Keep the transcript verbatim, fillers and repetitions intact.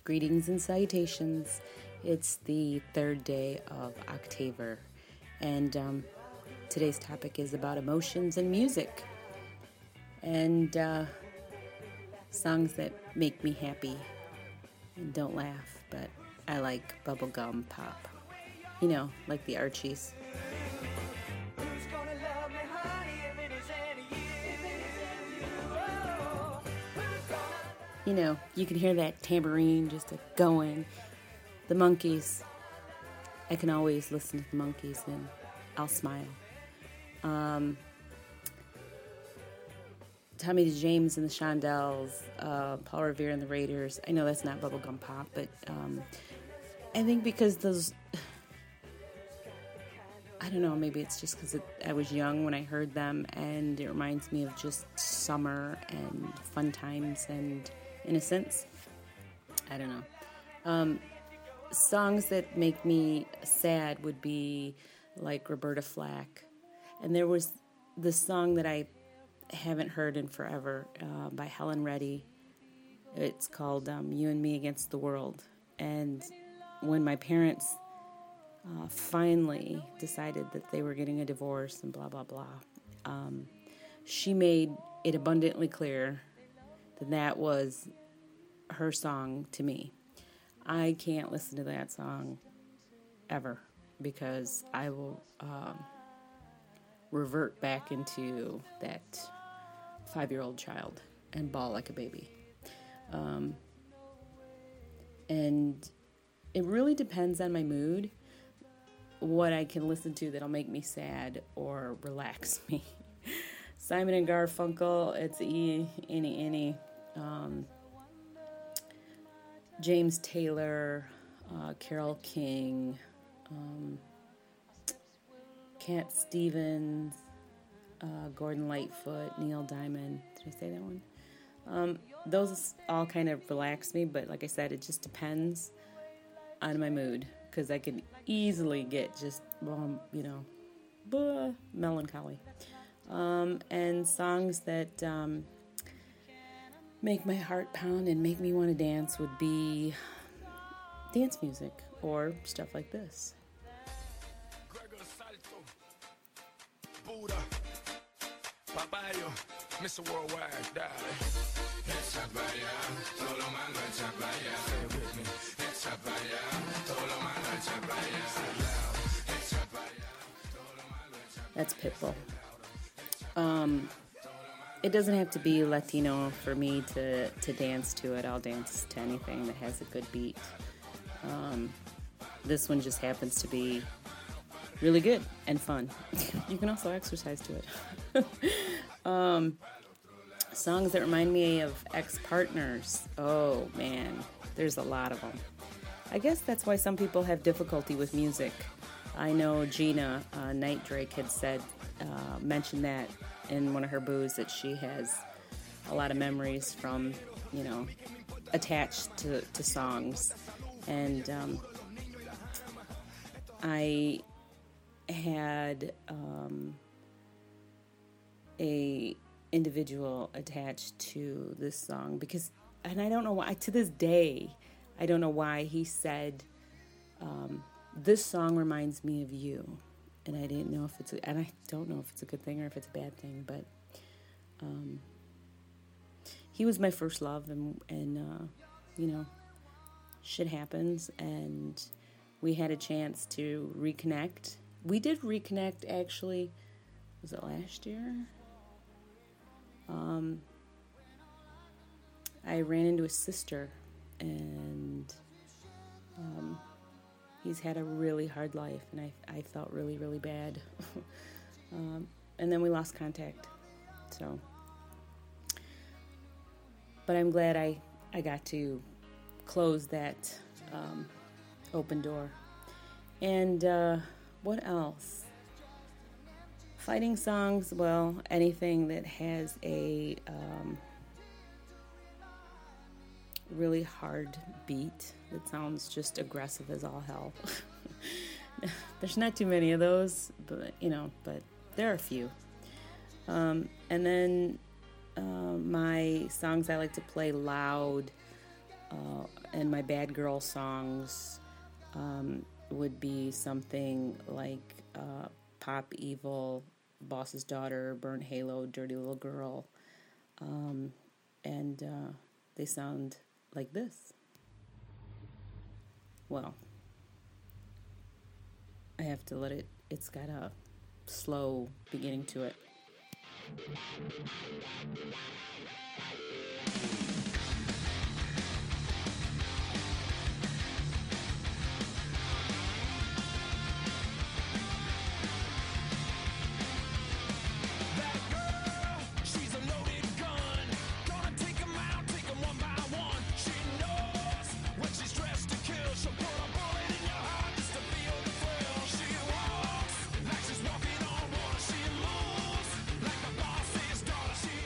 Greetings and salutations. It's the third day of October, and um, today's topic is about emotions and music, and uh, songs that make me happy and don't laugh, but I like bubblegum pop. You know, like the Archies. You know, you can hear that tambourine just a going. The Monkees. I can always listen to the Monkees and I'll smile. Um, Tommy James and the Shondells, uh, Paul Revere and the Raiders. I know that's not bubblegum pop, but um, I think because those... I don't know, maybe it's just because I was young when I heard them, and it reminds me of just summer and fun times and innocence. I don't know. Um, songs that make me sad would be like Roberta Flack. And there was this song that I haven't heard in forever uh, by Helen Reddy. It's called um, You and Me Against the World. And when my parents uh, finally decided that they were getting a divorce and blah, blah, blah, um, she made it abundantly clear that that was her song to me. I can't listen to that song ever because I will um, revert back into that five-year-old child and bawl like a baby. Um, and it really depends on my mood, what I can listen to that'll make me sad or relax me. Simon and Garfunkel, it's E, any, any. Um, James Taylor, uh, Carole King, um, Cat Stevens, uh, Gordon Lightfoot, Neil Diamond. Did I say that one? Um, those all kind of relax me, but like I said, it just depends on my mood, because I can easily get just, um, you know, blah, melancholy. Um, and songs that um, make my heart pound and make me want to dance would be dance music or stuff like this. Mister Worldwide, that's Pitbull. Um, it doesn't have to be Latino for me to, to dance to it. I'll dance to anything that has a good beat. Um, this one just happens to be really good and fun. You can also exercise to it. um, songs that remind me of ex-partners. Oh, man, there's a lot of them. I guess that's why some people have difficulty with music. I know Gina uh, Night Drake had said, uh, mentioned that in one of her boos, that she has a lot of memories from, you know, attached to, to songs. And um, I had um, a individual attached to this song because, and I don't know why, to this day, I don't know why he said, um, this song reminds me of you. And I didn't know if it's, a, and I don't know if it's a good thing or if it's a bad thing, but um, he was my first love, and, and uh, you know, shit happens, and we had a chance to reconnect. We did reconnect, actually, was it last year? Um, I ran into his sister, and um, he's had a really hard life, and I, I felt really, really bad. um, and then we lost contact. So, but I'm glad I, I got to close that um, open door. And uh, what else? Fighting songs, well, anything that has a um, really hard beat that sounds just aggressive as all hell. There's not too many of those, but you know, but there are a few. Um, and then uh, my songs I like to play loud Uh, and my bad girl songs um, would be something like uh, Pop Evil, Boss's Daughter, Burnt Halo, Dirty Little Girl. Um, and uh, they sound like this. Well, I have to let it, it's got a slow beginning to it.